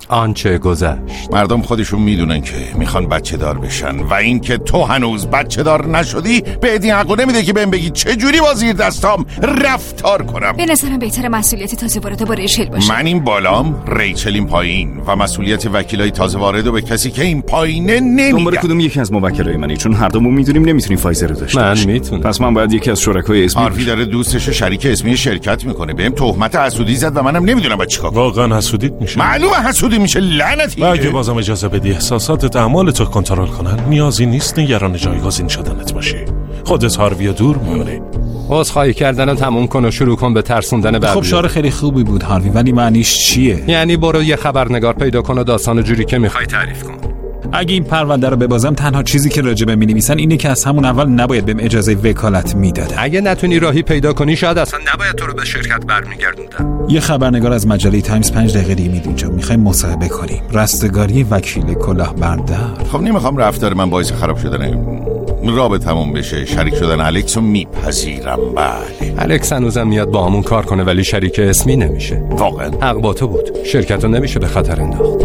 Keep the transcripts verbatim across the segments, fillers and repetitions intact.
آنچه گذشت. مردم خودشون میدونن که میخوان بچه دار بشن و این که تو هنوز بچه دار نشدی به ادین حقو نمیده که بهم بگی چه جوری با زیر دستام رفتار کنم. به نظرم بهتره مسئولیت تازه وارد با ریچل باشه. من این بالام، ریچل این پایین و مسئولیت وکیلای تازه وارد به کسی که این پایینه نمیدم. دنبال کدوم یکی از موکلای منی؟ چون هر دومون میدونیم نمیتونیم فایزر رو داشته من باشیم. میتونم. پس من باید یکی از شرکای اسمی. حرفی داره دوستش شریک اسمی شرکت میکنه، بهم تهمت حسودی زد و منم نمیدونم باید چیکار کنم. واقعا حسودیت میشه؟ معلومه حسودی میشه، لعنتی. و اگه بازم اجازه بدی احساساتت اعمالتو کنترل کنن، نیازی نیست نگران جایگزین شدنت باشی. خودت هاروی دور میمونی. عذرخواهی کردن رو تموم کن و شروع کن به ترسوندن بقیه. خب شعار خیلی خوبی بود هاروی، ولی معنیش چیه؟ یعنی برو یه خبرنگار پیدا کن و داستان جوری که میخوای تعریف کن. اگه این پرونده رو ببازم تنها چیزی که راجبه می‌نویسن اینه که از همون اول نباید بهم اجازه وکالت میدادن. اگه نتونی راهی پیدا کنی شاید اصلا نباید تو رو به شرکت برمیگردوندن. یه خبرنگار از مجله تایمز پنج دقیقه دیگه میاد اینجا، میخوایم مصاحبه کنیم. رستگاری وکیل کلاهبردار. خب نمیخوام رفتار من باعث خراب شدن رابطمون بشه. شریک شدن الکس رو میپذیرم. بله الکس هنوزم میاد با همون کار کنه ولی شریک اسمی نمیشه. واقعا حق با تو بود. شرکت رو نمیشه به خطر انداخت.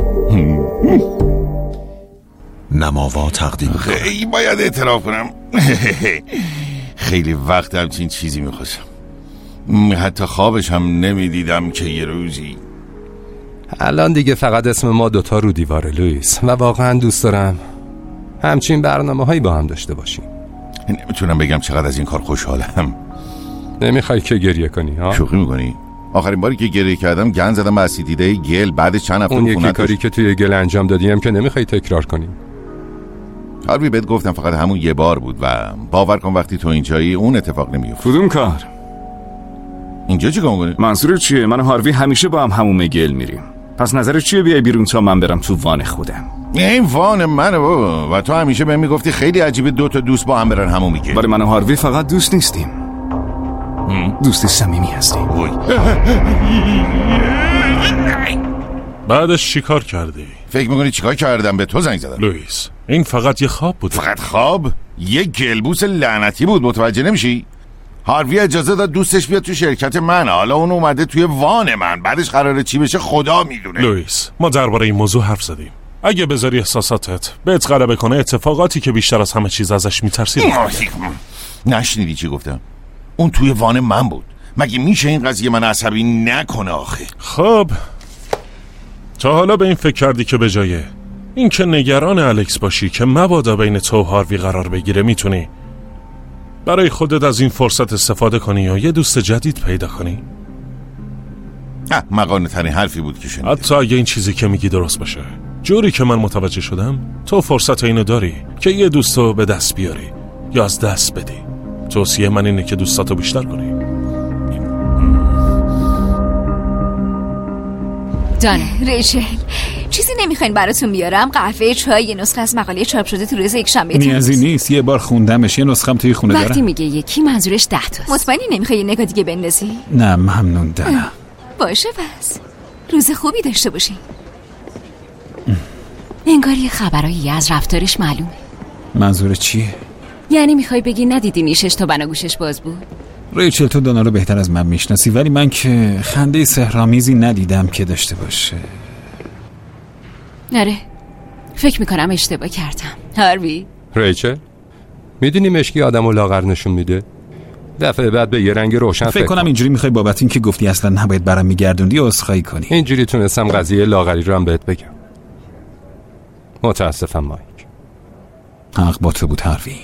نماوا تقدیم. خیلی باید اعتراف کنم خیلی وقت همچین چیزی میخواستم. حتی خوابش هم نمیدیدم که یه روزی. الان دیگه فقط اسم ما دوتا رو دیواره لوئیس و واقعا دوست دارم همچین برنامه هایی با هم داشته باشیم. نمیتونم بگم چقدر از این کار خوشحالم. نمیخوای که گریه کنی ها؟ شوخی میکنی؟ آخرین باری که گریه کردم گند زدم به اسیدیده گل. بعد چند هفته اون یکی کاری که توی گل انجام دادیم که نمیخوای تکرار کنی. هاروی بهت گفتم فقط همون یه بار بود و باور کن وقتی تو اینجایی اون اتفاق نمیفته. کدوم کار؟ اینجا چی کار می‌کنی؟ منظورت چیه؟ من و هاروی همیشه با هم همون گل میریم. پس نظرت چیه بیای بیرون تا من برم تو وان خودم؟ این وان منه بابا. و تو همیشه بهم میگفتی خیلی عجیبه دو تا دوست با هم برن همون میگه. ولی من و هاروی فقط دوست نیستیم. دوست صمیمی هستیم. وای. بعدش چیکار کردی؟ فکر میکنی چیکار کردم؟ به تو زنگ زدم. لوئیس این فقط یه خواب بود. فقط خواب؟ یه گلبوس لعنتی بود. متوجه نمیشی؟ هاروی اجازه داد دوستش بیاد تو شرکت من. حالا اون اومده توی وان من. بعدش قراره چی بشه خدا میدونه. لوئیس ما درباره این موضوع حرف زدیم. اگه بذاری احساساتت بهت غلبه کنه اتفاقاتی که بیشتر از همه چیز ازش میترسی. نشنیدی چی گفتم؟ اون توی وان من بود. مگه میشه این قضیه من عصبی نکنه آخه؟ خب تا حالا به این فکر کردی که به جای این که نگران الکس باشی که مبادا بین تو و هاروی قرار بگیره میتونی برای خودت از این فرصت استفاده کنی یا یه دوست جدید پیدا کنی؟ مقانه ترین حرفی بود که شنیدم. حتی اگه این چیزی که میگی درست باشه، جوری که من متوجه شدم تو فرصت اینو داری که یه دوستو به دست بیاری یا از دست بدی. توصیه من اینه که دوستاتو بیشتر کنی. جانم ریچل، چیزی نمیخواین براتون بیارم؟ قهوه، چای، یه نسخه از مقاله چاپ شده تو روز یکشنبه. نیازی نیست، یه بار خوندمش. یه نسخه‌ام توی خونه دارم. وقتی میگه یکی منظورش ده تاست. مطمئنی نمیخوای یه نگاه دیگه بندازی؟ نه ممنون دارم. باشه پس روز خوبی داشته باشی. انگار یه خبرایی از رفتارش معلومه. منظور چیه؟ یعنی میخوای بگی ندیدی نیشش تا بناگوشش باز بود؟ ریچل تو دانا رو بهتر از من میشناسی، ولی من که خنده سحرآمیزی ندیدم که داشته باشه. نره فکر میکنم اشتباه کردم. هاروی ریچل میدونی مشکی آدمو لاغر نشون میده؟ دفعه بعد به یه رنگ روشن فکر کنم اینجوری میخوای بابت این که گفتی اصلا نباید برام میگردوندی عذرخواهی کنی. اینجوری تونستم قضیه لاغری رو هم بهت بگم. متاسفم مایک. حق با تو بود هاروی.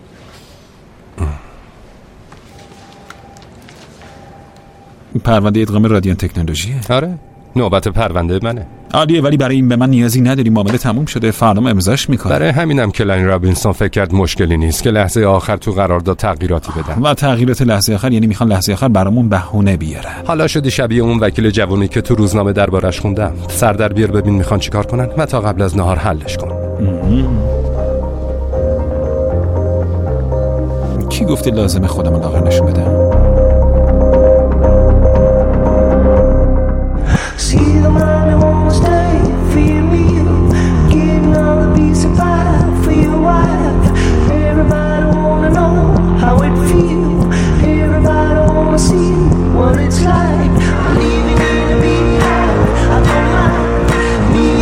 پرونده ادغام رادیان تکنولوژیه. آره نوبت پرونده منه. عالیه، ولی برای این به من نیازی نداری. معامله تموم شده، فردا امضاش میکنه. برای همینم که لنی رابینسون فکر کرد مشکلی نیست که لحظه آخر تو قرارداد تغییراتی بدن. و تغییرات لحظه آخر یعنی میخوان لحظه آخر برامون بهونه بیارن. حالا شدی شبیه اون وکیل جوونی که تو روزنامه دربارش خوندم. سر در بیار ببین میخوان چیکار کنن و تا قبل از نهار حلش کن. کی گفته لازمه خودم لاغر نشون بدم؟ What it's like, living in a big house. I don't mind.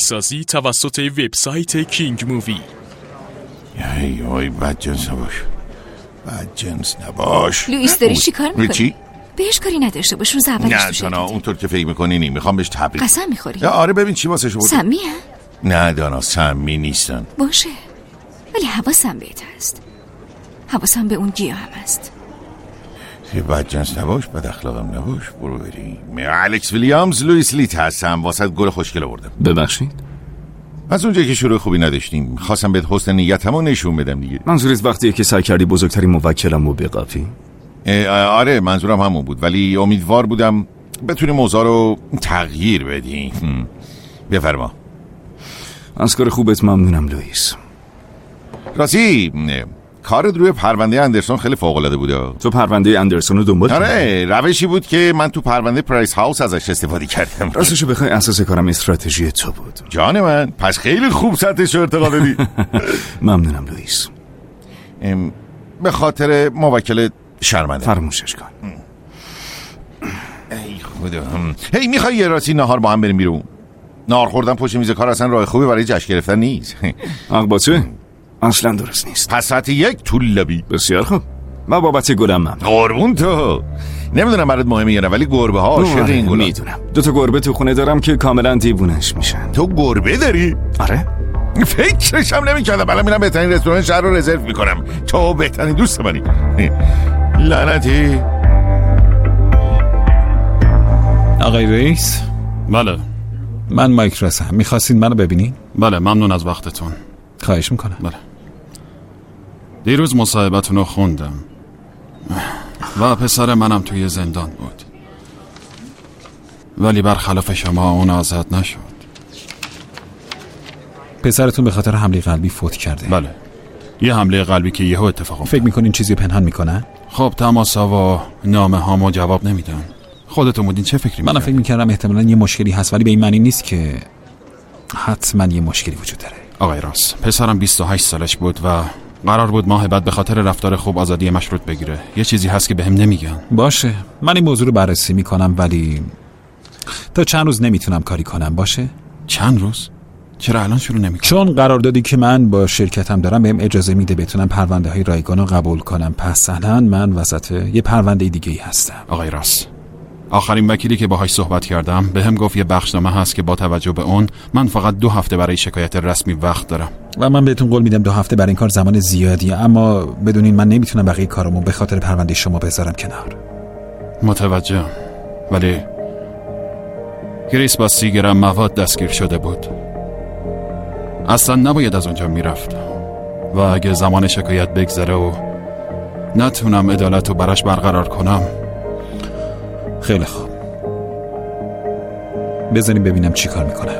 سازی توسط وبسایت کینگ مووی. ای وای بدجنس نباش، بدجنس نباش. لوئیس داری چی کار میکنی؟ چی؟ بهش کاری نداشته باش، روز اولش نه دانا اونطور که فکر میکنی نی، میخوام بهش تبریک. قسم میخوری؟ آره ببین چی واسه شو بود. سمی هم؟ نه دانا سمی نیستن. باشه ولی حواسم بهت هست، حواسم به اون گیاه هم هست. بدجنس نباش، بد اخلاقم نباش، برو بریم. الکس ویلیامز، لوئیس لیت هستم، واسه گل خوشگل آوردم. ببخشید از اونجایی که شروع خوبی نداشتیم خواستم بهت حسن نیتمو نشون بدم دیگه. منظورت وقتیه که سعی کردی بزرگترین موکلم رو بقاپی؟ آره منظورم همون بود، ولی امیدوار بودم بتونی موضوع رو تغییر بدی. بفرما. از کار خوبت ممنونم لوئیس. راستی کارت روی پرونده اندرسون خیلی فوق‌العاده بوده. تو پرونده اندرسون رو دنبال کردی؟ آره روشی بود که من تو پرونده پرایس هاوس ازش استفاده کردم. راستشو بخوای اساس کارم استراتژی تو بود. جان من، پس خیلی خوب سطحش رو ارتقا دادی. ممنونم لوئیس. به خاطر موکل شرمنده فراموشش کن. ای خدا. هی میخوای یه راستی نهار با هم بریم بیرون؟ نهار خوردن پشت میز کار اصلا راه خوبی برای جشن گرفتن نیست. اقباطه اصلا درست نیست. پس ساعت یک طول لبی. بسیار خوب. ما بابت گلم ممنون. قربون تو. نمیدونم برات مهمه یا نه ولی گربه ها عاشق این گلا. میدونم. دو تا گربه تو خونه دارم که کاملا دیوونش میشن. تو گربه داری؟ آره. فکرش هم نمی‌کردم. الان میرم بهترین رستوران شهر رو رزرو میکنم. تو بهترین دوست منی. لعنتی. آقای رئیس. بله. من مایک رسم. میخواستید منو ببینین؟ بله ممنون از وقتتون. خواهش میکنم. بله. دیروز مصاحبتون رو خوندم و پسر منم توی زندان بود، ولی برخلاف شما اون آزاد نشد. پسرتون به خاطر حمله قلبی فوت کرده؟ بله، یه حمله قلبی که یهو اتفاق افتاد. فکر میکنین چیزی پنهان میکنن؟ خب تماسا و نامه هامو جواب نمیدن. خودتون بودین چه فکری میکردین؟ من فکر میکردم احتمالاً یه مشکلی هست، ولی به این معنی نیست که حتما یه مشکلی وجود داره. آقای راس، پسرم بیست و هشت سالش بود و قرار بود ماه بعد به خاطر رفتار خوب آزادی مشروط بگیره. یه چیزی هست که بهم نمیگن. باشه، من این موضوع رو بررسی میکنم، ولی تا چند روز نمیتونم کاری کنم. باشه؟ چند روز؟ چرا الان شروع نمیکنی؟ چون قراردادی که من با شرکتم دارم بهم اجازه میده بتونم پرونده های رایگان رو قبول کنم. پس الان من وسط یه پرونده دیگه ای هستم. آقای راس، آخرین وکیلی که باهاش صحبت کردم بهم گفت یه بخشنامه هست که با توجه به اون من فقط دو هفته برای شکایت رسمی وقت دارم. و من بهتون قول میدم دو هفته برای این کار زمان زیادیه، اما بدونین من نمیتونم بقیه کارمو به خاطر پرونده شما بذارم کنار. متوجهم، ولی گریس با سی گرم مواد دستگیر شده بود. اصلا نباید از اونجا میرفت و اگه زمان شکایت بگذره و نتونم عدالت رو براش برقرار کنم. خیلی خوب، بذاریم ببینم چی کار میکنم.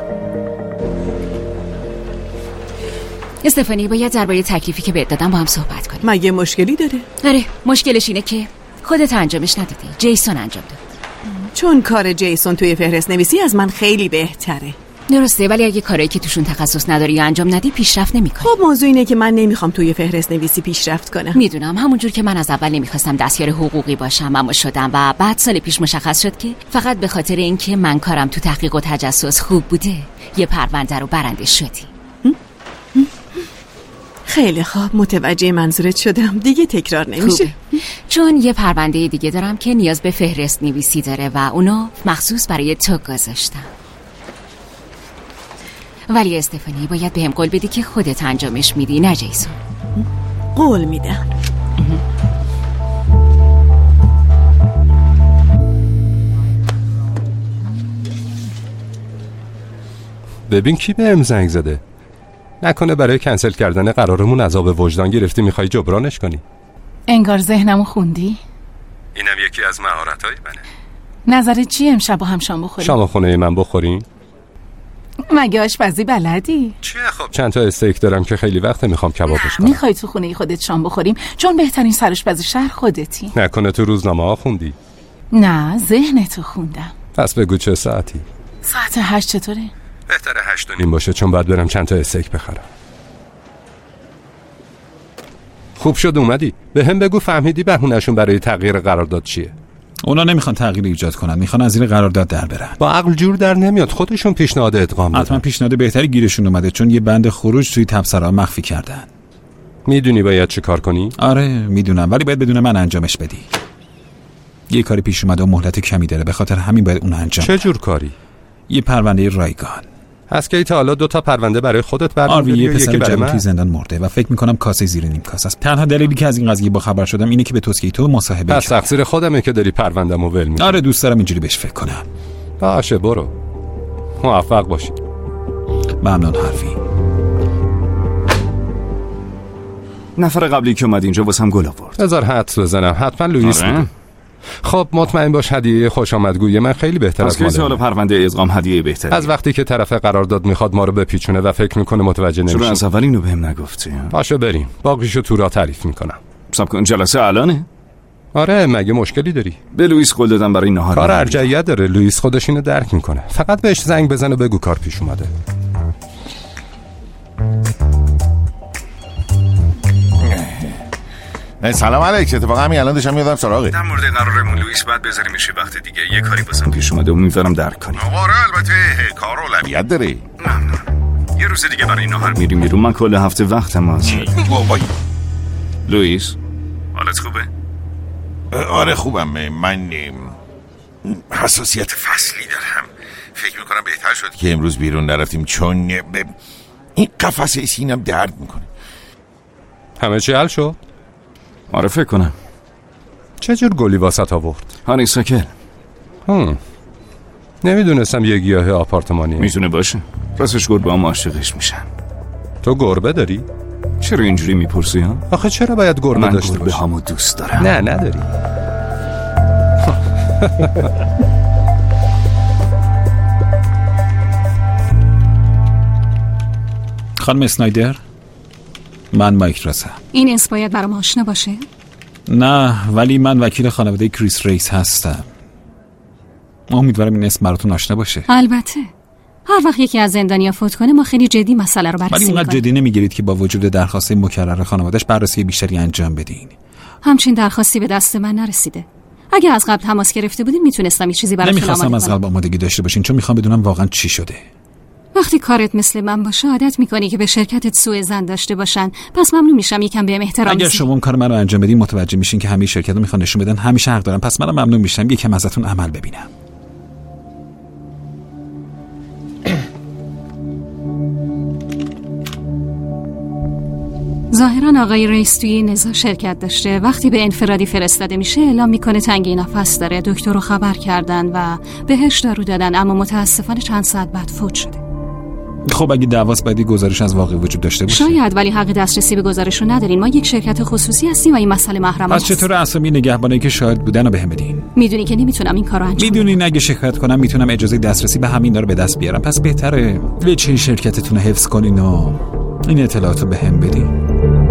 استفانی باید درباره تکلیفی که بهت دادم با هم صحبت کنیم. مگه مشکلی داره؟ آره، مشکلش اینه که خودت انجامش ندادی، جیسون انجام داد. چون کار جیسون توی فهرست نویسی از من خیلی بهتره. درسته، ولی اگه کارایی که توشون تخصص نداری یا انجام ندی پیشرفت نمیکنی. خب موضوع اینه که من نمیخوام توی فهرست نویسی پیشرفت کنم. میدونم، همونجور که من از اول نمیخواستم دستیار حقوقی باشم اما شدم و بعد سال پیش مشخص شد که فقط به خاطر اینکه من کارم تو تحقیق و تجسس خوب بوده یه پرونده رو برنده شدی. خیلی خوب، متوجه منظورت شدم. دیگه تکرار نمیشه. خوبه. چون یه پرونده دیگه دارم که نیاز به فهرست نویسی داره و اونو مخصوص برای تو گذاشتم. ولی استفانی باید بهم قول بدی که خودت انجامش میدی، نه جیسون. قول میدم. ببین کی بهم زنگ زده. نکنه برای کنسل کردن قرارمون عذاب وجدان گرفتی میخوای جبرانش کنی؟ انگار ذهنمو خوندی. اینم یکی از مهارت‌های منه. نظرت چیه امشب با هم شام بخوریم؟ شام خونه من بخوریم؟ مگه آشپزی بلدی؟ چیه خب چند تا استیک دارم که خیلی وقته میخوام کبابش کنم. میخوای تو خونه خودت شام بخوریم؟ چون بهترین سرآشپز شهر خودتی. نکنه تو روزنامه ها خوندی؟ نه، ذهنتو خوندم. پس بگو چه ساعتی؟ ساعت هشت چطوره؟ بهتره هشت و نیم باشه چون باید برم چند تا استیک بخرم. خوب شد اومدی. به هم بگو فهمیدی بهونه‌شون برای تغییر قرارداد چیه؟ اونا نمیخوان تغییر ایجاد کنن، میخوان از زیر قرارداد در برن. با عقل جور در نمیاد، خودشون پیشنهاد ادغام دادن. حتما پیشنهاد بهتری گیرشون اومده، چون یه بند خروج توی تبصره‌ها مخفی کردن. میدونی باید چه کار کنی؟ آره میدونم، ولی باید بدون من انجامش بدی. یه کاری پیش اومده و مهلت کمی داره، به خاطر همین باید اون انجام. چه جور کاری؟ یه پرونده رایگان. از کی تا حالا دو تا پرونده برای خودت برمی‌داری؟ آروی یه پسر برای جوان توی زندان مرده و فکر میکنم کاسه زیر نیم کاسه است. تنها دلیلی که از این قضیه با خبر شدم اینه که به توسکیتو مصاحبه کردم. پس تقصیر خودمه که داری پرونده‌مو ول می‌کنی. آره دوست دارم اینجوری بهش فکر کنم. باشه برو. موفق باشی. ممنون حرفی. نفر قبلی که اومد اینجا واسم گل آورد. بذار حدس بزنم، حتما لوئیس آره؟ بود. خب مطمئن باش هدیه خوش آمدگویی من خیلی بهتر از ماله. حالا پرونده ادغام هدیه بهتری. از وقتی که طرف قرارداد میخواد ما رو بپیچونه و فکر میکنه متوجه نمیشه. چرا از اول اینو بهم نگفتی؟ باشه بریم، باقیشو تو را تعریف میکنم. صبر کن، جلسه الانه؟ آره مگه مشکلی داری؟ به لوئیس قول دادم برای نهار. کار ارجحیت داره، لوئیس خودش اینو درک میکنه. فقط بهش زنگ بزن و بگو کار پیش اومده. سلام الکس، اتفاقا همین الان داشتم میادم سراغت. در مورد قرارمون لوئیس بعد بذاریمش وقت دیگه. یه کاری واسم پیش اومده و امیدوارم درک کنی. آره البته کار اولویت داره. ممنون. یه روز دیگه برای نهار میریم بیرون. من کل هفته وقتم آزاده. لوئیس حالت خوبه؟ آره خوبم. من حساسیت فصلی دارم. فکر میکنم بهتر شد که امروز بیرون نرفتیم، چون این قفسه سینم درد میکنه. همه چی حل شد؟ آره فکر کنم. چه جور گلی واسط آورد؟ هانی ساکل. هم نمیدونستم یه گیاه آپارتمانی. میتونه باشه. راستش گربه هم عاشقش میشن. تو گربه داری؟ چرا اینجوری میپرسی ها؟ آخه چرا باید گربه داشته باشی؟ من گربه هامو دوست دارم. نه نداری. خانم اسنایدر، من مایک راسم. این اسم باید برام آشنا باشه؟ نه، ولی من وکیل خانواده کریس ریس هستم. امیدوارم این اسم براتون آشنا باشه. البته. هر وقت یکی از زندانیا فوت کنه ما خیلی جدی مسئله رو بررسی می‌کنیم. ولی اونقدر جدی نمیگیرید که با وجود درخواست مکرر خانواده‌اش بررسی بیشتری انجام بدین. همچین درخواستی به دست من نرسیده. اگه از قبل تماس گرفته بودین میتونستم یه چیزی براتون آماده کنم. نمیخواستم از قبل آمادگی داشته باشین، چون میخوام بدونم واقعا چی شده. وقتی کارت مثل من باشه عادت میکنی که به شرکتت سوء ظن داشته باشن، پس ممنون میشم یکم بهم احترام اگر بذاری. شما اون کار منو انجام بدین متوجه میشین که همه شرکت‌ها میخوان نشون بدن همیشه حق دارن، پس منم ممنون میشم یکم ازتون عمل ببینم. ظاهرا آقای ریس توی نزاع شرکت داشته. وقتی به انفرادی فرستاده میشه اعلام میکنه تنگی نفس داره. دکتر رو خبر کردن و بهش دارو دادن، اما متاسفانه چند ساعت بعد فوت شده. خب اگه دعواست باید گزارش از واقع وجود داشته باشه. شاید، ولی حق دسترسی به گزارش رو ندارین. ما یک شرکت خصوصی هستیم و این مسئله محرم پس چطور اسامی نگهبانایی که شاهد بودن رو بهم بدین؟ میدونی که نمیتونم این کارو انجام بدم. میدونین اگه شکایت کنم میتونم اجازه دسترسی به همین رو به دست بیارم. پس بهتره وجه شرکتتون رو حفظ کنین و این اطلاعات رو بهم بدین.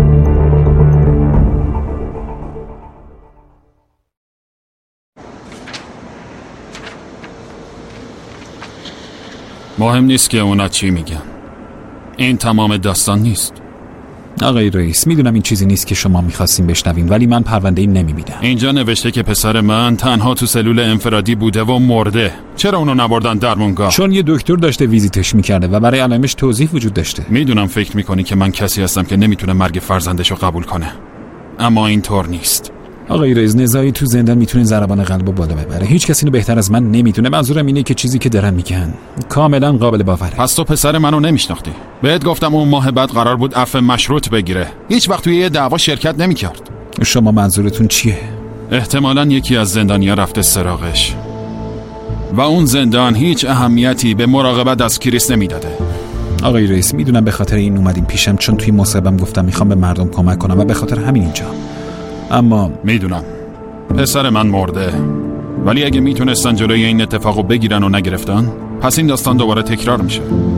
مهم نیست که اونا چی میگن. این تمام داستان نیست. آقای رئیس، میدونم این چیزی نیست که شما میخواستین بشنوین، ولی من پرونده‌ای نمیبینم. اینجا نوشته که پسر من تنها تو سلول انفرادی بوده و مرده. چرا اونو نبردن درمونگاه؟ چون یه دکتر داشته ویزیتش میکرده و برای علائمش توضیح وجود داشته. میدونم فکر میکنی که من کسی هستم که نمیتونه مرگ فرزندشو قبول کنه، اما اینطور نیست. آقای رئیس، نزاعی تو زندان میتونه ضربان قلبو بالا ببره. هیچ کسی اینو بهتر از من نمیتونه. منظورم اینه که چیزی که دارن میگن کاملا قابل باوره. پس تو پسر منو نمیشناختی. بهت گفتم اون ماه بعد قرار بود عفو مشروط بگیره. هیچ وقت توی یه دعوا شرکت نمیکرد. شما منظورتون چیه؟ احتمالاً یکی از زندانیا رفته سراغش و اون زندان هیچ اهمیتی به مراقبت از کریس نمیداده. آقای رئیس، میدونم به خاطر این اومدیم پیشم، چون توی مصاحبه‌ام گفتم میخوام به مردم کمک کنم و به خاطر همین اینجا. اما میدونم پسر من مرده، ولی اگه میتونستن جلوی این اتفاقو بگیرن و نگرفتن، پس این داستان دوباره تکرار میشه.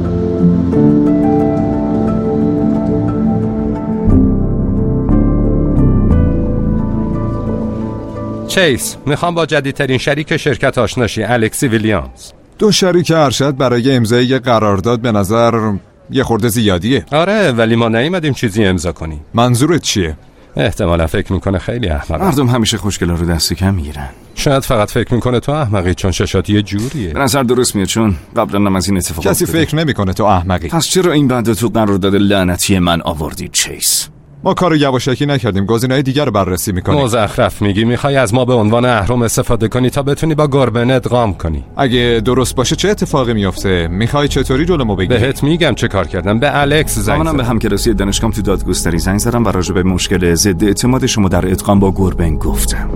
چیس، میخوام با جدیدترین شریک شرکت آشناشی، الکسی ویلیامز. دو شریک ارشد برای امضای یه قرارداد به نظر یه خورده زیادیه. آره، ولی ما نیومدیم چیزی امضا کنیم. منظورت چیه؟ احتمالا فکر میکنه خیلی احمقه. مردم همیشه خوشگلا رو دست کم میگیرن. شاید فقط فکر میکنه تو احمقی چون ششات یه جوریه. به نظر درست میاد چون قبلا هم از این اتفاق کسی فکر نمیکنه تو احمقی. پس چرا این بنده تو قرارداد لعنتی من آوردی چیس؟ ما کارو یواشکی نکردیم، گزینه‌های دیگر رو بررسی میکنیم. مزخرف میگی، میخوای از ما به عنوان اهرم استفاده کنی تا بتونی با گربه ادغام کنی. اگه درست باشه چه اتفاقی میفته؟ میخوای چطوری جلومو بگیری؟ بهت میگم چه کار کردم. به الکس زنگ زدم. منم به همکلاسی دانشگاهم تو دادگستری زنگ زدم و راجع به مشکل ضد اعتماد شما در ادغام با گربه گفتم.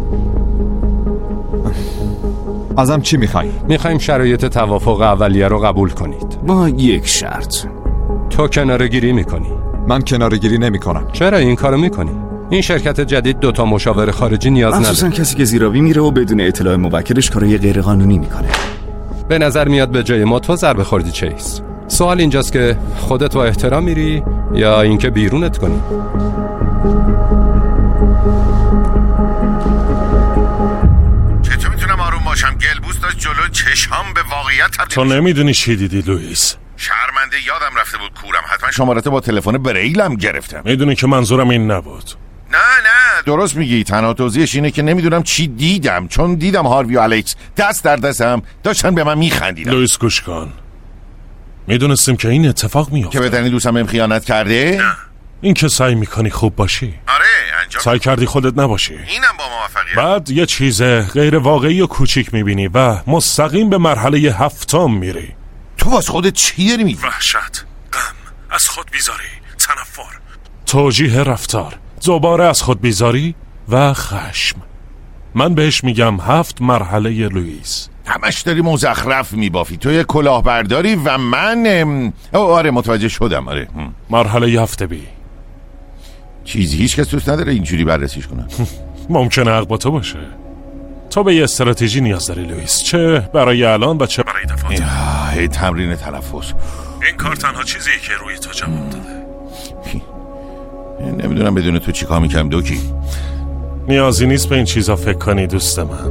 ازم چی میخوای؟ میخوایم شرایط توافق اولیه رو قبول کنید با یک شرط. تو کناره‌گیری میکنی. من کناره‌گیری نمیکنم. چرا این کارو میکنی؟ این شرکت جدید دوتا مشاور خارجی نیاز نداره. مخصوصا کسی که زیراوی میره و بدون اطلاع موکلش کارهای غیر قانونی میکنه. به نظر میاد به جای ما تو ضربه خوردی چیس. سوال اینجاست که خودت با احترام میری یا اینکه بیرونت کنی. چطور میتونم آروم باشم؟ گلبوس داشت جلو چشام به واقعیت تبدیل. تو نمیدونی چی دیدی لوئیس؟ شرمنده یادم رفته بود کورم. حتما شمارت با تلفن بریلم گرفتم. میدونی که منظورم این نبود. نه نه درست میگی. تنها توضیحش اینه که نمیدونم چی دیدم، چون دیدم هاروی و الکس دست در دستم داشتن به من میخندیدن. لوئیس گوش کن. میدونستیم که این اتفاق میفته. که بدنی دوستم بهم خیانت کرده؟ نه. این که سعی میکنی خوب باشی. آره انجام. سعی کردی خودت نباشی. اینم با موفقیت. بعد یه چیز غیر واقعی و کوچیک میبینی و مستقیم به مرحله هفتم میری. تو واسه خودت چی داری میگی؟ وحشت، غم، از خود بیزاری، تنفر، توجیه رفتار، دوباره از خود بیزاری و خشم. من بهش میگم هفت مرحله لوئیس. همش داری مزخرف میبافی. تو یه کلاهبرداری و من آره متوجه شدم. آره مرحله هفت بی. چیزی هیچ کس دوست نداره اینجوری بررسیش کنه. ممکنه حق با تو باشه. تو به یه استراتژی نیاز داری لوئیس، چه برای الان و چه برای دفعات. هی تمرین تنفس. این کار تنها چیزیه که روی تو جواب داده. نمیدونم بدون تو چی کار میکنم دوکی. نیازی نیست به این چیزا فکر کنی دوست من.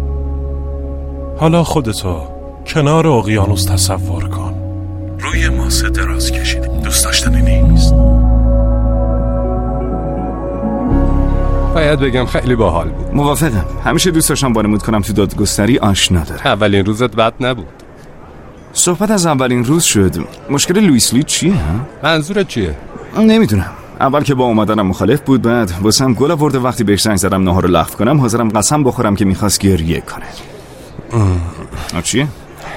حالا خودتو کنار اقیانوس تصور کن. روی ماسه دراز کشیدی. دوست داشتنی نیست. باید بگم خیلی باحال بود. موافقم. همیشه دوست داشتم وانمود کنم تو دادگستری آشنا داره. اولین روزت بد نبود. صحبت از اولین روز شد. مشکل لوئیس لی چیه؟ منظورت چیه؟ نمیدونم. اول که با اومدنم مخالف بود، بعد واسم گل آورده. وقتی بهش زنگ زدم ناهار رو لغو کنم حاضرم قسم بخورم که میخواست گریه کنه. چیه؟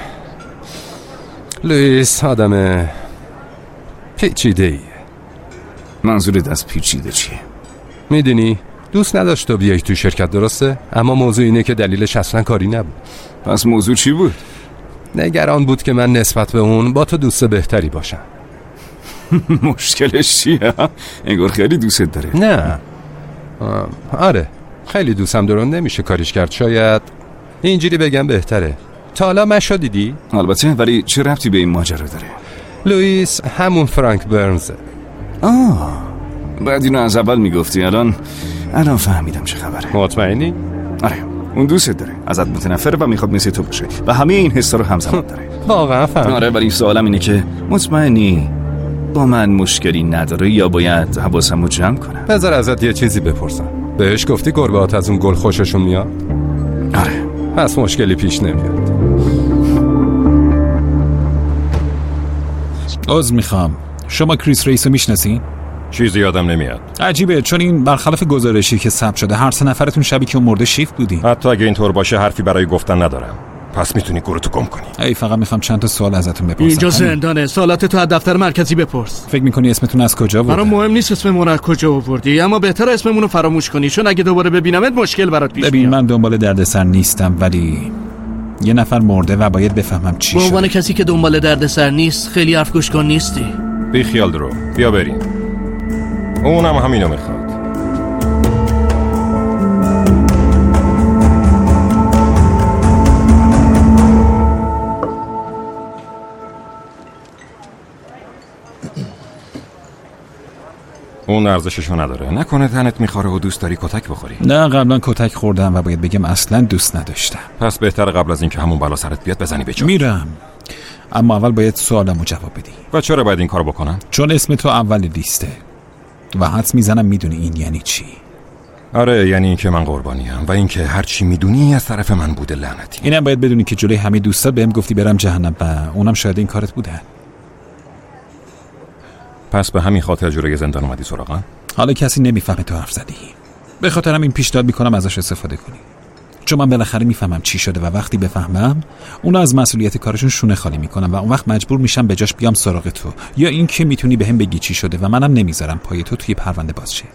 لوئیس آدم پیچیده ایه. منظورت از پیچیده چیه؟ میدونی دوست نداشت تو بیای تو شرکت، درسته؟ اما موضوع اینه که دلیلش اصلا کاری نبود. پس موضوع چی بود؟ نگران بود که من نسبت به اون با تو دوست بهتری باشم. مشکلش چیه؟ انگار خیلی دوستت داره. نه آره خیلی دوستم داره، نمیشه کاریش کرد. شاید اینجوری بگم بهتره. تا حالا مشو دیدی؟ البته، ولی چه ربطی به این ماجرا داره؟ لوئیس همون فرانک برنزه. آه بعد اینو از اول میگفتی. الان الان فهمیدم چه خبره. مطمئنی؟ آره اون دوستت داره، ازت متنفره و میخواد مثل تو باشه و همه این حسا رو همزمان داره. واقعا فهمیدم. آره ولی سوالم اینه که مطمئنی با من مشکلی نداره یا باید حواسمو جمع کنم؟ بذار ازت یه چیزی بپرسم. بهش گفتی گربه‌هات از اون گل خوششون میاد؟ آره. پس مشکلی پیش نمیاد. عذر میخوام، شما کریس رئیس رو میشناسین؟ چیزی یادم نمیاد. عجیبه، چون این برخلاف گزارشی که ثبت شده هر سه نفرتون شبی که اون مرده شیفت بودین. حتی اگه اینطور باشه حرفی برای گفتن ندارم. پس میتونی گروتو گم کنی. ای فقط میخوام چند تا سوال ازتون بپرسم. اینجا زندانه، سوالاتتو از دفتر مرکزی بپرس. فکر میکنی اسمتون از کجا بود؟ برام مهم نیست اسممون از کجا آوردی، اما بهتره اسممون رو فراموش کنی، چون اگه دوباره ببینمت مشکل برات پیش میاد. ببین من دنبال دردسر نیستم، ولی یه نفر مرده و باید بفهمم چی شده. به عنوان کسی که دنبال دردسر نیست خیلی حرف گوش کن نیستی. بی خیال درو، بیا بریم. اونم همینو میخواد. اون ارزششو نداره. نکنه تنت میخوره و دوست داری کتک بخوری؟ نه قبلا کتک خوردم و باید بگم اصلا دوست نداشتم. پس بهتره قبل از اینکه همون بلا سرت بیاد بزنی به جا. میرم، اما اول باید سوالمو جواب بدی. و چرا باید این کارو بکنم؟ چون اسم تو اول لیسته و حدس میزنم میدونی این یعنی چی. آره، یعنی اینکه من قربانیم و اینکه هر چی میدونی از طرف من بوده. لعنتی. اینم باید بدونی که جلوی همه دوستا بهم گفتی برم جهنم و اونم شاید این کارت بوده. پس به همین خاطر جلوی زندان اومدی سراغم؟ حالا کسی نمیفهمه تو حرف زدی. به خاطرم این پیشنهاد میکنم ازش استفاده کنی. چون من بالاخره میفهمم چی شده و وقتی بفهمم اونا از مسئولیت کارشون شونه خالی میکنم و اون وقت مجبور میشم به جاش بیام سراغ تو، یا این که میتونی بهم بگی چی شده و منم نمیذارم پای تو توی پرونده باز شه.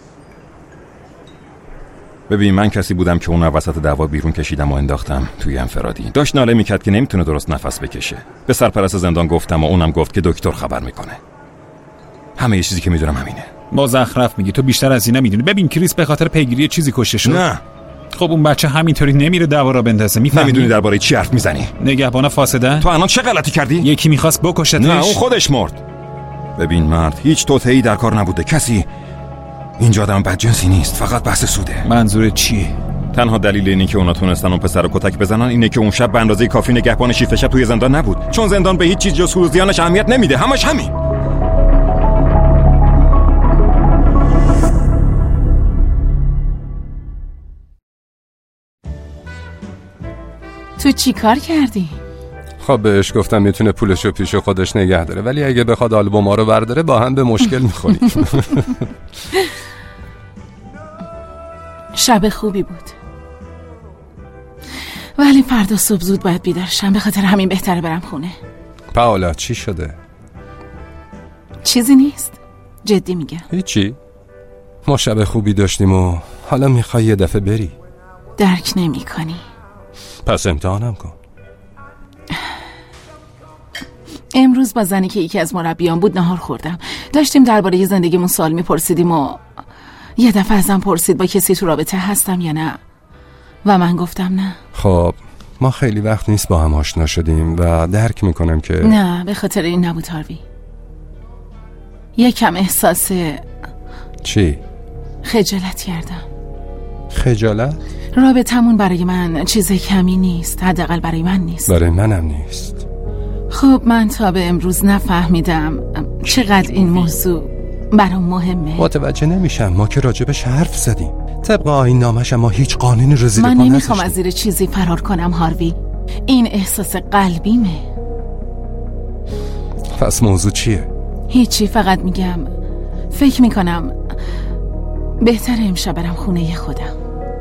ببین، من کسی بودم که اون وسط دعوا بیرون کشیدم و انداختم توی انفرادی. داشت ناله میکرد که نمیتونه درست نفس بکشه. به سرپرست زندان گفتم و اونم گفت که دکتر خبر میکنه. همه چیزی که میدونم همینه. مزخرف میگی، تو بیشتر از اینا میدونی. ببین کریس به خاطر پیگیری چیزی کشته شد. نه. خب اون بچه همینطوری نمیره دعوا را بندازه. میفهمی؟ نمیدونی درباره چی حرف میزنی. نگهبانا فاسدن؟ تو الان چه غلطی کردی؟ یکی میخواست بکشتش. نه، اون خودش مرد. ببین مرد، هیچ توطئه‌ای در کار نبوده. کسی اینجا آدم بدجنسی نیست، فقط بحث سوده. منظورت چیه؟ تنها دلیل اینی که اونا تونستن اون پسر رو کتک بزنن اینه که اون شب به اندازه کافی نگهبان شیفت شب توی زندان نبود، چون زندان به هیچ چیز جز سود و زیانش اهمیت نمیده. همش همین. تو چی کار کردی؟ خب بهش گفتم میتونه پولشو پیش خودش نگه داره، ولی اگه بخواد آلبوما رو برداره با هم به مشکل میخوریم. شب خوبی بود، ولی فردا صبح زود باید بیدار شم، به خاطر همین بهتره برم خونه. پاولا چی شده؟ چیزی نیست، جدی میگم. هیچی؟ ما شب خوبی داشتیم و حالا میخوای یه دفعه بری. درک نمی کنی. پس امتحانم کن. امروز با زنی که یکی از مربیان بود نهار خوردم. داشتیم درباره زندگیمون سوال میپرسیدیم و یه دفعه ازم پرسید با کسی تو رابطه هستم یا نه و من گفتم نه. خب ما خیلی وقت نیست با هم آشنا شدیم و درک میکنم که نه، به خاطر این نبود هاروی. یکم احساس چی؟ خجالت کردم. خجالت؟ رابطمون برای من چیز کمی نیست، حداقل برای من نیست. برای منم نیست. خب من تا به امروز نفهمیدم چقدر این موضوع برام مهمه. متوجه نمیشم، ما که راجبش حرف زدیم. طبق آیین نامش ما هیچ قانونی رو زیر پا من نمیخوام از زیر چیزی فرار کنم هاروی. این احساس قلبیمه. پس موضوع چیه؟ هیچی، فقط میگم فکر میکنم بهتره امشب برم خونه خودم.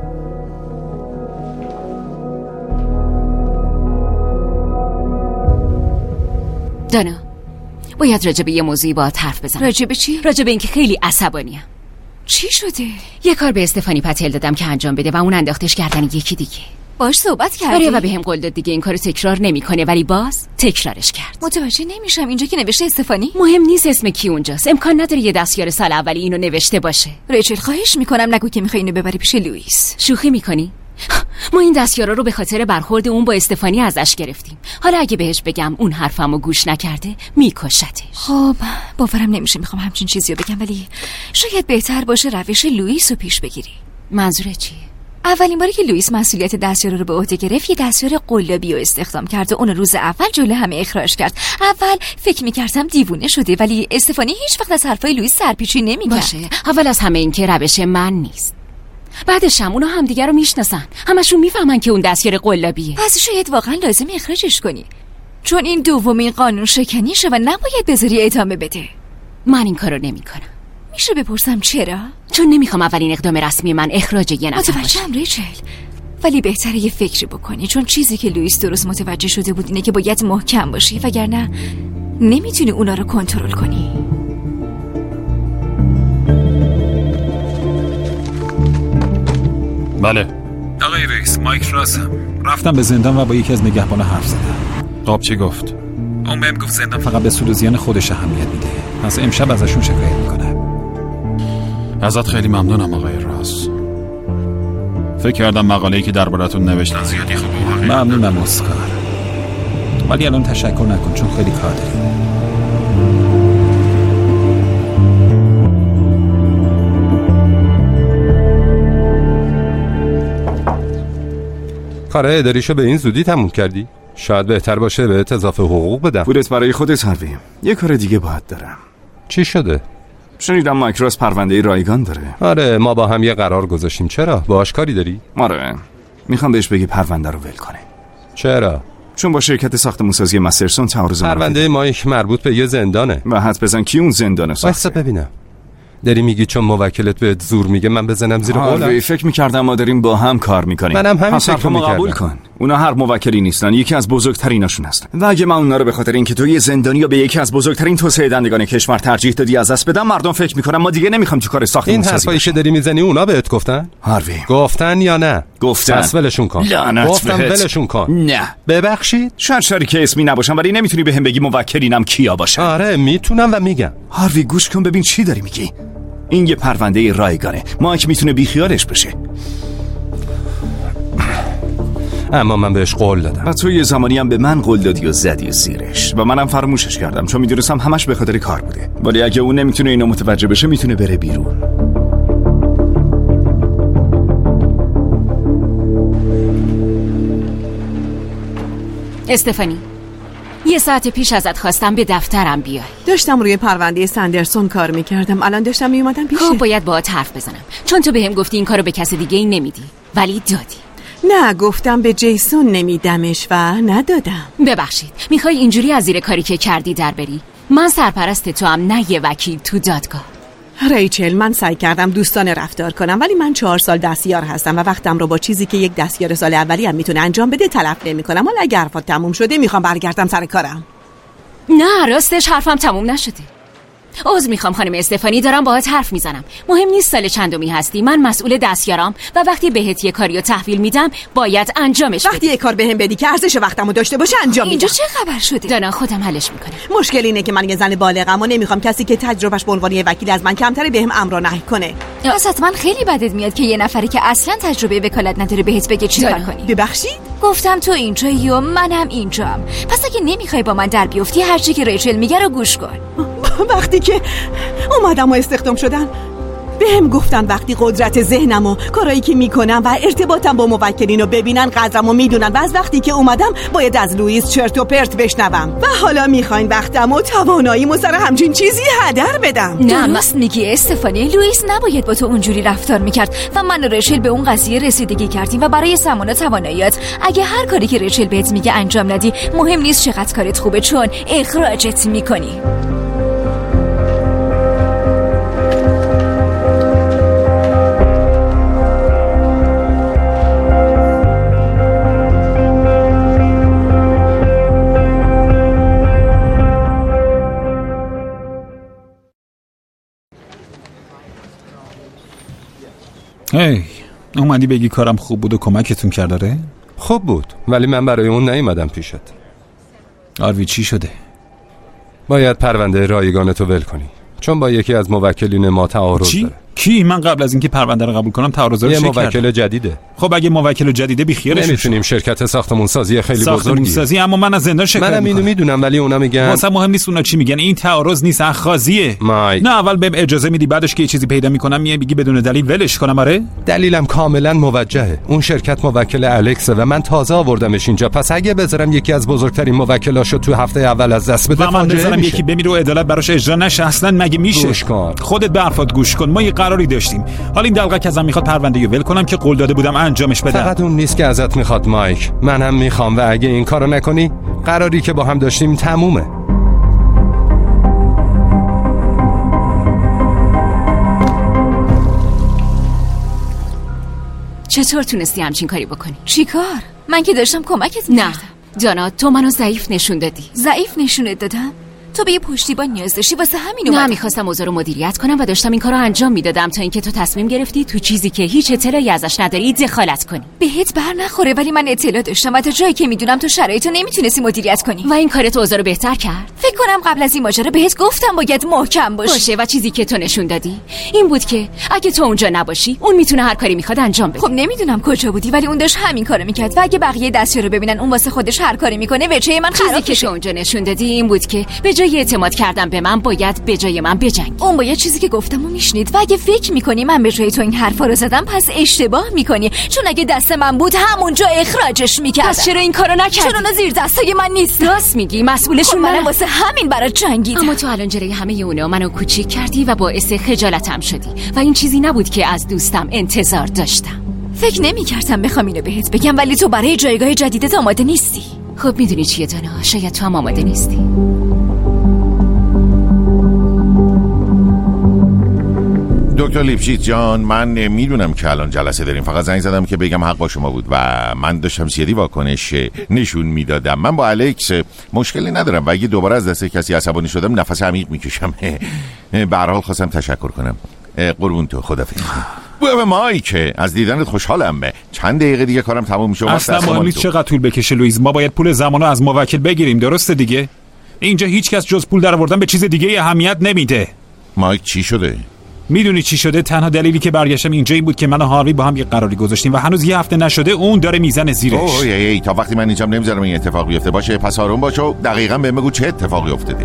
دانا، باید راجب یه موضوعی باهات حرف بزنم. راجب چی؟ راجب اینکه خیلی عصبانیم. چی شده؟ یه کار به استفانی پتل دادم که انجام بده و اون انداختش گردن یکی دیگه. باش صحبت کردی؟ آره، و بهم قول داد دیگه این کارو تکرار نمیکنه، ولی باز تکرارش کرد. متوجه نمیشم، اینجا که نوشته استفانی؟ مهم نیست اسم کی اونجاست. امکان نداره یه دستیار سال اولی اینو نوشته باشه. ریچل خواهش میکنم نگو که میخوای اینو ببری پیش لوئیس. شوخی میکنی؟ ما این دستیارا رو به خاطر برخورد اون با استفانی ازش گرفتیم. حالا اگه بهش بگم اون حرفمو گوش نکرده میکشتش. خب باورم نمیشه میخوام همچین چیزی رو بگم، ولی شاید بهتر باشه روش لوئیس رو پیش بگیری. منظورت چیه؟ اولین باری که لوئیس مسئولیت دستیار رو به عهده گرفت یه دستیار قلابی رو استخدام کرد و اون روز اول جلوی همه اخراج کرد. اول فکر میکردم دیوونه شده، ولی استفانی هیچ وقت از حرفای لوئیس سرپیچی نمیکرد. باشه، اول از همه این که روش من نیست. بعدش هم اونا همدیگه رو میشناسن، همشون میفهمن که اون دستیار قلابیه. پس شاید واقعا لازم اخراجش کنی، چون این دومین قانون شکنیشه و نباید بذاری ادامه بده. من این کارو نمیکنم. میشه بپرسم چرا؟ چون نمیخوام اولین اقدام رسمی من اخراج یه نفر باشه. متوجهم ریچل، ولی بهتره یه فکری بکنی، چون چیزی که لوئیس درست متوجه شده بود اینه که باید محکم باشی، وگرنه نمیتونی اونا رو کنترل کنی. بله آقای رئیس، مایک راسم. رفتم به زندان و با یکی از نگهبانا حرف زدم. قاب چی گفت؟ اون بهم گفت زندان فقط به سود و زیان خودش اهمیت میده، پس امشب ازشون شکایت میکنه. ازت خیلی ممنونم آقای راس. فکر کردم مقاله‌ای که دربارتون نوشتن زیادی خوبه. ممنونم اسکار، ولی الان تشکر نکن چون خیلی کار داریم. کار اداریشو به این زودی تموم کردی؟ شاید بهتر باشه بهت اضافه حقوق بدم. پولت برای خودت هاروی. یه کار دیگه باید دارم. چی شده؟ شنیدم مایکروس پرونده رایگان داره. آره ما با هم یه قرار گذاشتیم. چرا؟ باهاش کاری داری؟ آره میخوام بهش بگی پرونده رو ول کنه. چرا؟ چون با شرکت ساختمانسازی مسترسون تعارض پرونده مایک مربوط به یه زندانه. و حد بزن کی اون زندانه ساخته؟ واسه ببینم. داری میگی چون موکلت بهت زور میگه من بزنم زیر قولم؟ فکر میکردم ما داریم با هم کار میکنیم. منم همین فکر میکردم. قبول کن. اونا هر موکلی نیستن، یکی از بزرگتریناشون هستن. و اگه من اونا رو به خاطر اینکه تو یه زندانی یا به یکی از بزرگترین توسعه دهندگان کشور ترجیح دادی از دست بدم، مردم فکر میکنن ما دیگه نمیخوام تو کار ساختمون سازی. این حرفایی که داری میزنی اونا بهت گفتن؟ هاروی گفتن یا نه؟ گفتن. پس ولشون کن. گفتم ولشون کن. نه. ببخشید؟ شاید شریک اسمی نباشم ولی نمیتونی بهم بگی موکلینم کیا باشن. آره میتونم و میگم. هاروی گوش کن ببین چی داری میگی. این یه پرونده رایگانه. مایک میتونه بیخیالش بشه. اما من بهش قول دادم. و تو یه زمانی هم به من قول دادی و زدی زیرش و منم فراموشش کردم چون میدونستم همش به خاطر کار بوده. ولی اگه اون نمیتونه اینو متوجه بشه میتونه بره بیرون. استفانی یه ساعت پیش ازت خواستم به دفترم بیای. داشتم روی پرونده سندرسون کار میکردم. الان داشتم میومدم پیشه. خب باید باهات حرف بزنم چون تو بهم گفتی این کارو به کس دیگه ای نمیدی ولی دادی. نه گفتم به جیسون نمیدمش و ندادم. ببخشید میخوای اینجوری از زیر کاری که کردی در بری؟ من سرپرست تو هم نه یه وکیل تو دادگاه. ریچل من سعی کردم دوستانه رفتار کنم ولی من چهار سال دستیار هستم و وقتم رو با چیزی که یک دستیار سال اولی هم میتونه انجام بده تلف نمی کنم. حالا اگه حرفات تموم شده میخوام برگردم سر کارم. نه راستش حرفم تموم نشده. عذر میخوام خانم استفانی دارم باهات حرف میزنم. مهم نیست سال چندمی هستی. من مسئول دستیارم و وقتی بهت یه کاریو تحویل میدم باید انجامش بدی. وقتی یه کار بهم بدی که ارزش وقتمو داشته باشه انجام میدم. اینجا چه خبر شده؟ دانا خودم حلش میکنم. مشکل اینه که من یه زن بالغم و نمیخوام کسی که تجربهش به عنوان یه وکیل از من کمتره بهم امر و نهی کنه. واسط من خیلی بدت میاد که یه نفری که اصلا تجربه وکالت نداره بهت بگه چیکار کنی. ببخشید گفتم تو اینجایی و منم اینجام. پس اگه نمیخوای با من در بیفتی هر چی که ریچل میگه رو گوش کن. وقتی که اومدم و استخدام شدن بهم گفتن وقتی قدرت ذهنم و کارایی که میکنم و ارتباطم با موکلین رو ببینن قدرم رو میدونن و از وقتی که اومدم باید از لوئیس چرت و پرت بشنوم و حالا میخواین وقتم و تواناییمو سر همچین چیزی هدر بدم. نه درست میگی استفانی. لوئیس نباید با تو اونجوری رفتار میکرد و من و ریچل به اون قضیه رسیدگی کردیم و برای سمون تواناییات اگه هر کاری که ریچل بهت میگه انجام ندی مهم نیست چقدر کارت خوبه چون اخراجت میکنی. هی اومدی بگی کارم خوب بود و کمکتون کرد؟ داره؟ خوب بود ولی من برای اون نیومدم پیشت. آروی چی شده؟ باید پرونده رایگانتو ول کنی چون با یکی از موکلین ما تعارض چی؟ داره. کی؟ من قبل از اینکه پرونده رو قبول کنم تعارض رو یه چک موکل کردم. جدیده. خب اگه موکل جدیده بیخیالش نمیتونیم شرکت ساختمون سازی خیلی بزرگی. ساختمون سازی اما من از زندان شکایت منم اینو میدونم ولی اونا میگن واسه مهم نیست اونا چی میگن. این تعارض نیست اخاذیه. مای. نه اول بهم اجازه میدی بعدش که یه چیزی پیدا میکنم میای بگی بدون دلیل ولش کنم. آره دلیلم کاملا موجهه. اون شرکت موکل الکسه و من تازه آوردمش اینجا. پس اگه بذارم یکی از بزرگترین موکلاشو تو هفته اول از دست بده من بذارم یکی بمیره و عدالت براش اجرا نشه اصلا مگه میشه؟ گوش کن. خودت به حرفات گوش کن. ما یه قراری داشتیم. حالا این دلقه که ازم میخواد پرونده رو ول کنم که قول داده بودم انجامش بدم. فقط اون نیست که ازت میخواد مایک. منم میخوام و اگه این کارو نکنی قراری که با هم داشتیم تمومه. چطور تونستی همچین کاری بکنی؟ چی کار؟ من که داشتم کمکت می‌کردم. نه جانا تو منو ضعیف نشون دادی. ضعیف نشونت دادم؟ تو به یه پشتیبان نیاز داشتی واسه همین اومدم. نه میخواستم اوضاع رو مدیریت کنم و داشتم این کارو انجام میدادم تا اینکه تو تصمیم گرفتی تو چیزی که هیچ اطلاعی ازش نداری دخالت کنی. بهت بر نخوره ولی من اطلاع داشتم و تا جایی که میدونم تو شرایطو نمیتونستی مدیریت کنی و این کارت اوضاع رو بهتر کرد. فکر کنم قبل از این ماجرا بهت گفتم باید محکم باشی. باشه و چیزی که تو نشون دادی این بود که اگه تو اونجا نباشی اون میتونه هر کاری میخواد انجام بده. خب نمیدونم کجا بودی ولی اون داشت همین کارو میکرد و اگه بقیه دستیارو ببینن اون واسه خودش هر کاری میکنه وجه من خراب میشه. چیزی که تو اونجا نشون دادی این بود که به جای اعتماد کردن به من باید به جای من بجنگ. اون باید چیزی که گفتم و میشنید و اگه فکر میکنی من به جای تو این حرفا رو زدم پس اشتباه میکنی، چون اگه دست من بود همونجا اخراجش میکردم. پس چرا این کارو نکردی؟ چون اونا زیر دستای من نیست. راست میگی، مسئولشون خب منم. من واسه همین برات جنگیدم. اما تو الان جلوی همه اونا منو کوچیک کردی و باعث خجالتم شدی و این چیزی نبود که از دوستم انتظار داشتم. فکر نمی‌کردم بخوام اینو بهت بگم، ولی تو برای جایگاه جدیدت آماده نیستی. خب میدونی چیه دانا، شاید تو هم آماده نیستی. دکتر لیپشیت جان، من میدونم که الان جلسه داریم، فقط زنگ زدم که بگم حق با شما بود و من داشتم سیدی واکنش نشون میدادم. من با الکس مشکلی ندارم و اگه دوباره از دست کسی عصبانی شدم نفس عمیق میکشم. به هر حال خواستم تشکر کنم. قربون تو، خدافظ. بابا مایک، از دیدنت خوشحالم. چند دقیقه دیگه کارم تموم میشه. اصلا مهم نیست چقدر طول بکشه لوئیس، ما باید پول زمانو از موکل بگیریم، درسته دیگه؟ اینجا هیچ کس جز پول درآوردن به چیز دیگه اهمیت نمیده. مایک چی شده؟ میدونی چی شده؟ تنها دلیلی که برگشتم اینجا این بود که من و هاروی با هم یه قراری گذاشتیم و هنوز یه هفته نشده اون داره میزنه زیرش. اوه ای ای تا وقتی من اینجام نمیذارم این اتفاق بیفته. باشه پس آروم باش و دقیقاً بهم بگو چه اتفاقی افتاده.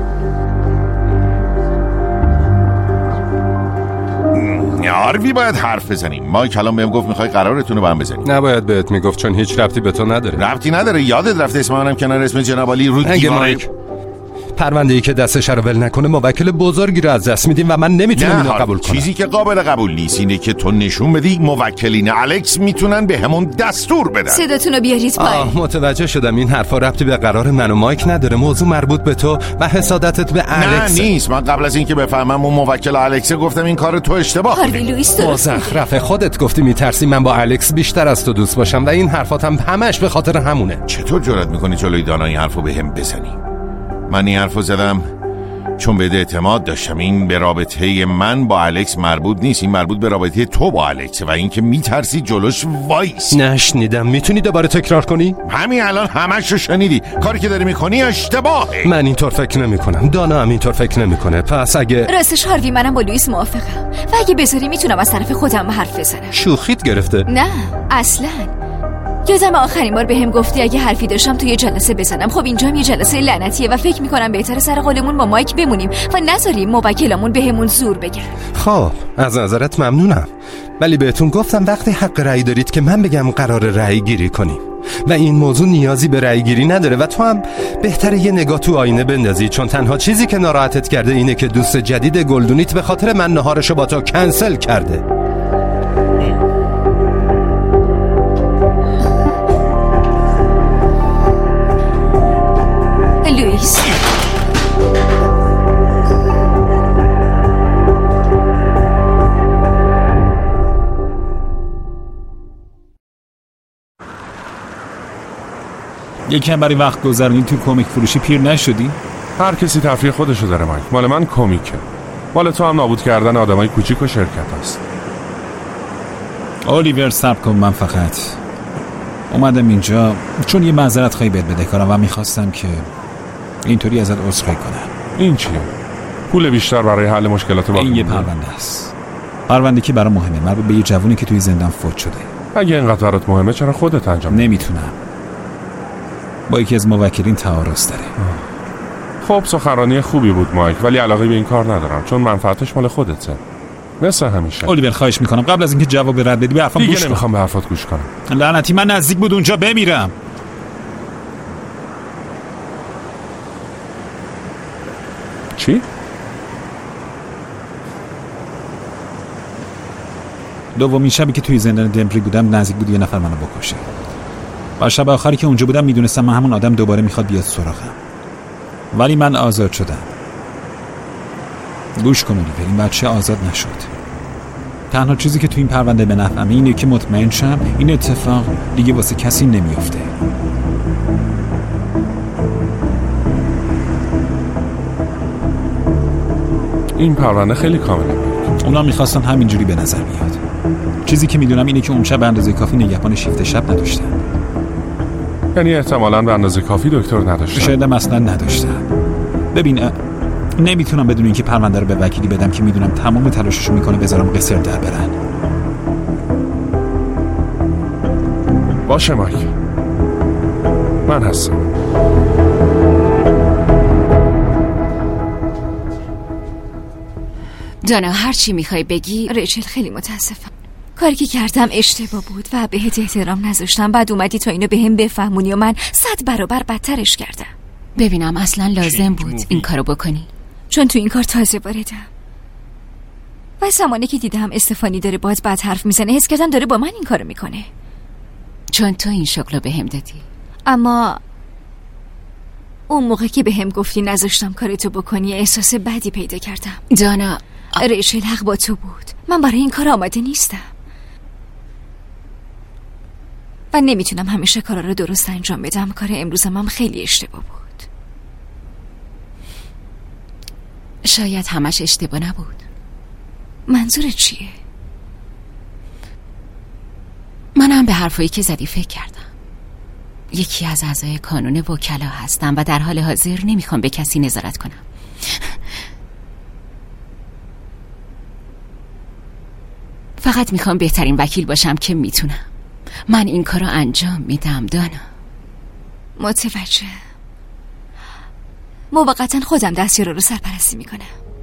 هاروی باید حرف بزنیم. ما کلام بهم گفت میخوای قرارتون رو با هم بزنیم. نباید بهت میگفت چون هیچ ربطی به تو نداره. ربطی نداره، یادت رفته اسم منم کنار اسم جناب علی رو دیواره. پرونده‌ای که دستش رو ول نکنه موکل بزرگی رو از دست میدیم و من نمیتونم اینو قبول کنم. چیزی که قابل قبول نیست اینه که تو نشون بدی موکلین الکس میتونن به همون دستور بدن. صداتون رو بیارید پایین. متوجه شدم این حرفا ربطی به قرار من و مایک نداره. موضوع مربوط به تو و حسادتت به الکس. نه نیست. من قبل از اینکه بفهمم اون موکل الکس گفتم این کار تو اشتباه کنی. مزخرف. خودت گفتی میترسی من با الکس بیشتر از تو دوست باشم و این حرفاتم همش به خاطر همونه. چطور جرئت میکنی جلوی دانا این حرفو بهم بزنی؟ من این حرفو زدم چون بهت اعتماد داشتم. این به رابطه من با الکس مربوط نیست، این مربوط به رابطه تو با الکس و اینکه میترسی جلوش وایس. نشنیدم، میتونی دوباره تکرار کنی؟ همین الان همش رو شنیدی. کاری که داری میکنی اشتباهه. من اینطور فکر نمیکنم، دانا هم اینطور فکر نمیکنه. پس اگه راستش هاروی منم با لوئیس موافقم و اگه بذاری میتونم از طرف خودم حرف بزنم. شوخیت گرفته؟ نه اصلا. یادم آخرین بار بهم گفتی اگه حرفی داشتم توی جلسه بزنم. خب اینجا هم یه جلسه لعنتیه و فکر میکنم بهتره سر قولمون با مایک بمونیم و نذاریم موکلمون بهمون زور بگن. خب از نظرت ممنونم، ولی بهتون گفتم وقتی حق رأی دارید که من بگم قرار رأی گیری کنیم و این موضوع نیازی به رأی گیری نداره و تو هم بهتره یه نگاه تو آینه بندازی، چون تنها چیزی که ناراحتت کرده اینه که دوست جدید گلدونیت به خاطر من نهارشو با تو کنسل کرده. لوئیس یکم برای وقت گذرونی تو کمیک فروشی پیر نشدی؟ هر کسی تفریح خودشو داره مایک. مال من کمیکه، مال تو هم نابود کردن آدمای کوچیک و شرکت هست. الیور صبر کن، من فقط اومدم اینجا چون یه معذرت خواهی بهت بدهکارم و میخواستم که اینطوری ازت عذرخواهی کنم. این چیه؟ پول بیشتر برای حل مشکلات واقعی؟ این یه پرونده است، پرونده که برای مهمه، مربوط به یه جوونی که توی زندان فوت شده. اگه اینقدر برات مهمه چرا خودت انجام ندی؟ نمیتونم، با یکی از موکلین تعارض داره. خب سخنرانی خوبی بود مایک، ولی علاقه به این کار ندارم چون منفعتش مال خودته. مثل همیشه. الیور خواهش میکنم قبل از اینکه جواب رد بدی به حرفم گوش کن. دیگه نمیخوام به حرفات گوش کنم. لعنتی من نزدیک بود اونجا بمیرم. چی؟ دومین شبی که توی زندان دمبری بودم نزدیک بود یه نفر منو بکشه. و شب آخری که اونجا بودم میدونستم من همون آدم دوباره میخواد بیاد سراغم، ولی من آزاد شدم. گوش کن الیور، این بچه آزاد نشد. تنها چیزی که تو این پرونده به نفعمه اینه که مطمئن شم این اتفاق دیگه واسه کسی نمیافته. این پرونده خیلی کامله. اونا میخواستن همینجوری به نظر بیاد. چیزی که میدونم اینه که اون شب به اندازه کافی نگهبان شیفت شب نداشتن. یعنی احتمالاً به اندازه کافی دکتر نداشتن. شاید هم اصلا نداشتن. ببین نمیتونم بدون اینکه پرونده رو به وکیلی بدم که میدونم تمام تلاششو میکنه بذارم قصر در برن. باشه مایک، من هستم. دانا هر چی میخوای بگی. ریچل خیلی متاسفم، کاری که کردم اشتباه بود و بهت احترام نذاشتم. بعد اومدی تا اینو بهم بفهمونی و من صد برابر بدترش کردم. ببینم اصلا لازم بود این کارو بکنی؟ چون تو این کار تازه واردم و زمانی که دیدم استفانی داره باهات بد حرف میزنه حس کردم داره با من این کارو میکنه. چون تو این شغلو بهم دادی. اما اون موقع که بهم گفتی نذاشتم کارتو بکنی احساس بدی پیدا کردم. دانا ریچل حق با تو بود، من برای این کار آماده نیستم و نمیتونم همیشه کارا رو درست انجام بدم. کار امروزم هم خیلی اشتباه بود. شاید همش اشتباه نبود. منظورت چیه؟ منم به حرفایی که زدی فکر کردم. یکی از اعضای کانون وکلا هستم و در حال حاضر نمیخوام به کسی نظارت کنم. فقط میخوام بهترین وکیل باشم که میتونم. من این کارو انجام میدم دانا. متوجه. موقتا خودم دستیارا رو سرپرستی میکنم.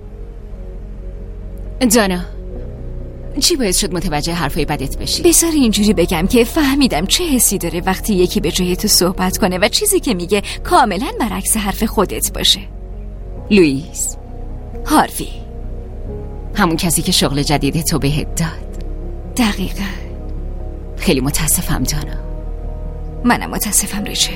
دانا چی باعث شد متوجه حرفای بدت بشی؟ بذار اینجوری بگم که فهمیدم چه حسی داره وقتی یکی به جای تو صحبت کنه و چیزی که میگه کاملا برعکس حرف خودت باشه. لوئیس. هاروی. همون کسی که شغل جدید تو بهت داد. دقیقاً. خیلی متاسفم دانا. منم متاسفم ریچل.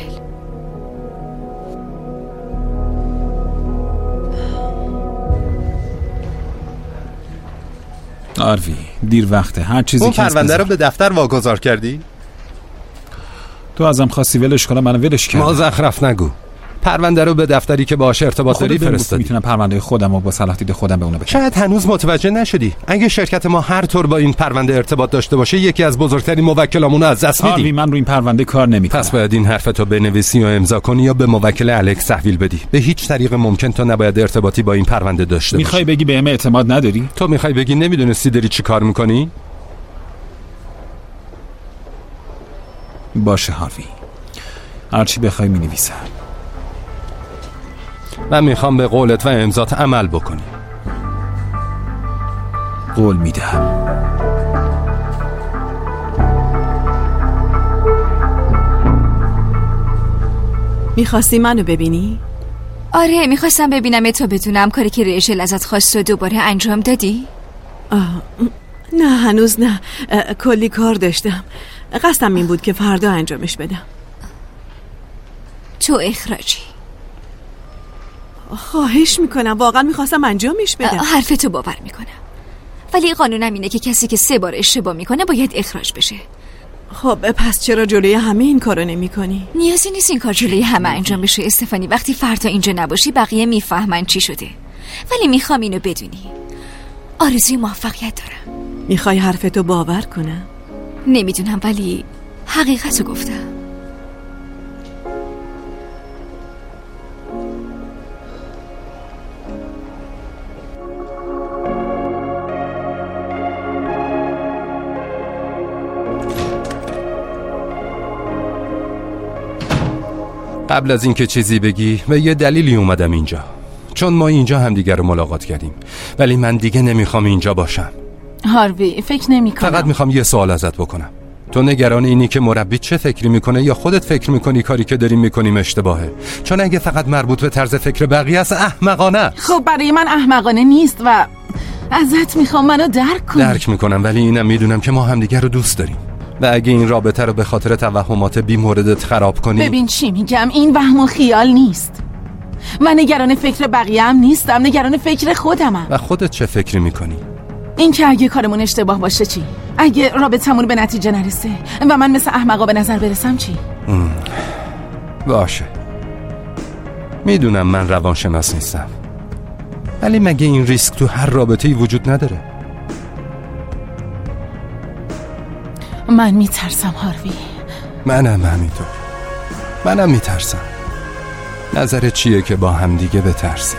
آروی دیر وقته. هر چیزی اون که پرونده رو به دفتر واگذار کردی؟ تو ازم خواستی ولش کنم، منو ولش کردم. مزخرف نگو. پرونده رو به دفتری که باهاش ارتباط داری فرستادی. میتونم پرونده خودم رو با صلاح دید خودم به اون بدم. شاید هنوز متوجه نشدی. اگه شرکت ما هر طور با این پرونده ارتباط داشته باشه یکی از بزرگترین موکلامون رو از دست میدیم. آروی من رو این پرونده کار نمیکنم. پس باید این حرفتو بنویسی و امضا کنی یا به موکل الکس تحویل بدی. به هیچ طریق ممکن تو نباید ارتباطی با این پرونده داشته باشی. میخوای بگی بهم اعتماد نداری؟ تو میخوای بگی نمیدونستی داری چی کار میکنی؟ باشه هاروی، هرچی بخوای مینویسم. من میخوام به قولت و امضات عمل بکنی. قول میدم. میخواستی منو ببینی؟ آره میخواستم ببینم تو بدونم کاری که ریچل ازت خواست و دوباره انجام دادی؟ آه، نه هنوز نه. کلی کار داشتم. قصدم این بود که فردا انجامش بدم. تو اخراجی. خواهش میکنم، واقعا میخواستم انجامش بدم. حرفتو باور میکنم، ولی قانونم اینه که کسی که سه بار اشتباه میکنه باید اخراج بشه. خب پس چرا جلوی همه این کارو نمی کنی؟ نیازی نیست این کار جلوی همه انجام بشه استفانی. وقتی فردا اینجا نباشی بقیه میفهمن چی شده. ولی میخوام اینو بدونی آرزوی موفقیت دارم. میخوای حرفتو باور کنم؟ نمیدونم ولی حقیقتو گفتم. قبل از اینکه چیزی بگی و یه دلیلی اومدم اینجا، چون ما اینجا همدیگر رو ملاقات کردیم، ولی من دیگه نمیخوام اینجا باشم. هاروی فکر نمی کنم. فقط میخوام یه سوال ازت بکنم. تو نگران اینی که مربی چه فکری میکنه یا خودت فکر میکنی کاری که داریم میکنیم اشتباهه؟ چون اگه فقط مربوط به طرز فکر بقیه است احمقانه است. خب برای من احمقانه نیست و ازت میخوام منو درک کنی. درک میکنم، ولی اینم میدونم که ما همدیگر رو دوست داریم و اگه این رابطه رو به خاطر توهمات بی موردت خراب کنی. ببین چی میگم، این وهم و خیال نیست. من نگران فکر بقیه هم نیستم، نگران فکر خودمم. و خودت چه فکری میکنی؟ این که اگه کارمون اشتباه باشه چی؟ اگه رابطمون به نتیجه نرسه و من مثل احمقا به نظر برسم چی؟ ام. باشه، میدونم من روانشناس نیستم، ولی مگه این ریسک تو هر رابطه‌ای وجود نداره؟ من میترسم هاروی. منم همینطور، منم میترسم. نظرت چیه که با هم دیگه بترسیم؟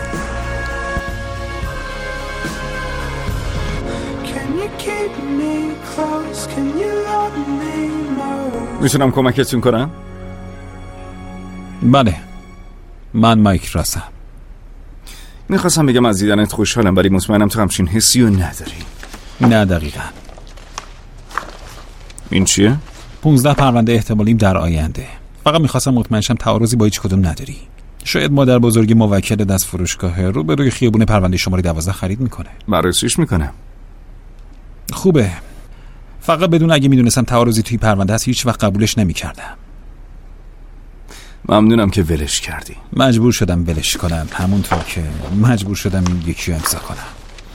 میتونم کمکتون کنم؟ بله، من مایک راسم. میخواستم بگم از دیدنت خوشحالم، ولی مطمئنم تو همچین حسی رو نداری. نه دقیقاً. این چیه؟ پونزده پرونده احتمالیم در آینده. فقط میخواستم مطمئن شم تعارضی با هیچ کدوم نداری. شاید مادر بزرگ موکلت از فروشگاه رو به روی خیابون پرونده شماره دوازده خرید میکنه. بررسیش میکنم. خوبه. فقط بدون اگه میدونستم تعارضی توی پرونده هست هیچ وقت قبولش نمیکردم. ممنونم که ولش کردی. مجبور شدم ولش کنم، همونطور که مجبور شدم این یکی رو امضا کنم.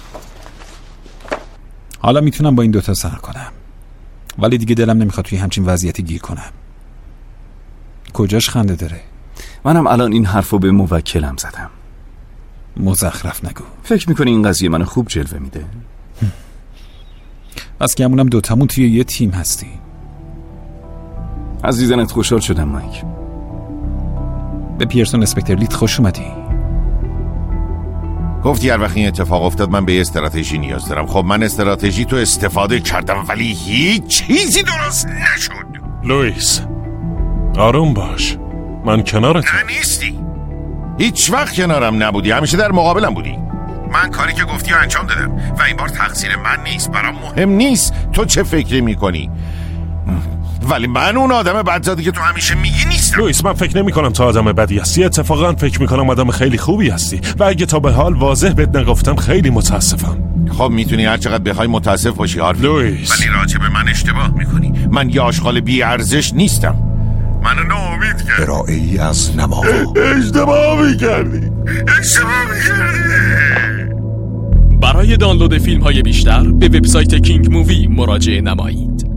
حالا میتونم با این دوتا سر کنم، ولی دیگه دلم نمیخواد توی همچین وضعیتی گیر کنم. کجاش خنده داره؟ منم الان این حرفو به موکلم زدم. مزخرف نگو. فکر میکنی این قضیه منو خوب جلوه میده؟ بس که همونم دوتامون توی یه تیم هستی. از دیدنت خوشحال شدم مایک. به پیرسون اسپکتر لیت خوش اومدی. گفتی هر وقت این اتفاق افتاد من به یه استراتژی نیاز دارم. خب من استراتژی تو استفاده کردم ولی هیچ چیزی درست نشد. لوئیس آروم باش، من کنارت. نه نیستی، هیچ وقت کنارم نبودی، همیشه در مقابلم بودی. من کاری که گفتی رو انجام دادم و این بار تقصیر من نیست. برام مهم نیست تو چه فکری میکنی، ولی من اون آدم بدزادی که تو همیشه میگی نیستم. لوئیس من فکر نمی کنم تو آدم بدی هستی، اتفاقا فکر میکنم آدم خیلی خوبی هستی و اگه تا به حال واضح بهت نگفتم خیلی متاسفم. خب میتونی هر چقدر بخوای متاسف باشی هاروی، لوئیس، ولی راجع به من اشتباه میکنی. من یه آشغال بی ارزش نیستم. منو ناامید کردی. ارائه‌ای از نما. اشتباه میکردی اشتباه میکردی برای دانلود فیلم های بیشتر به وبسایت کینگ مووی مراجعه نمایید.